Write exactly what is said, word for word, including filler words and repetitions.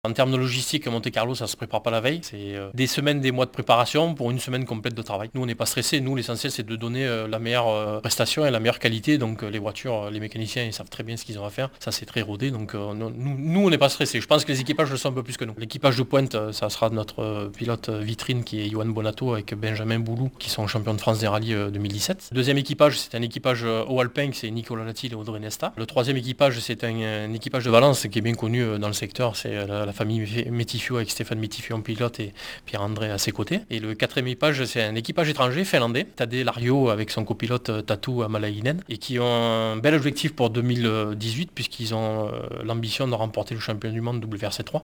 En termes de logistique, Monte-Carlo, ça se prépare pas la veille. C'est euh, des semaines, des mois de préparation pour une semaine complète de travail. Nous, on n'est pas stressés. Nous, l'essentiel, c'est de donner euh, la meilleure euh, prestation et la meilleure qualité. Donc, euh, les voitures, euh, les mécaniciens, ils savent très bien ce qu'ils ont à faire. Ça, c'est très rodé. Donc, euh, nous, nous, on n'est pas stressés. Je pense que les équipages le sont un peu plus que nous. L'équipage de pointe, euh, ça sera notre euh, pilote euh, vitrine qui est Johan Bonato avec Benjamin Boulou, qui sont champions de France des rallyes euh, deux mille dix-sept. Deuxième équipage, c'est un équipage euh, haut alpin, c'est Nicolas Latil et Audrey Nesta. Le troisième équipage, c'est un, un équipage de Valence qui est bien connu euh, dans le secteur. C'est euh, la, la famille Métifio avec Stéphane Métifio en pilote et Pierre-André à ses côtés. Et le quatrième équipage, c'est un équipage étranger finlandais, Tadej Lario avec son copilote Tatu Amalainen, et qui ont un bel objectif pour deux mille dix-huit puisqu'ils ont euh, l'ambition de remporter le championnat du monde W R C trois.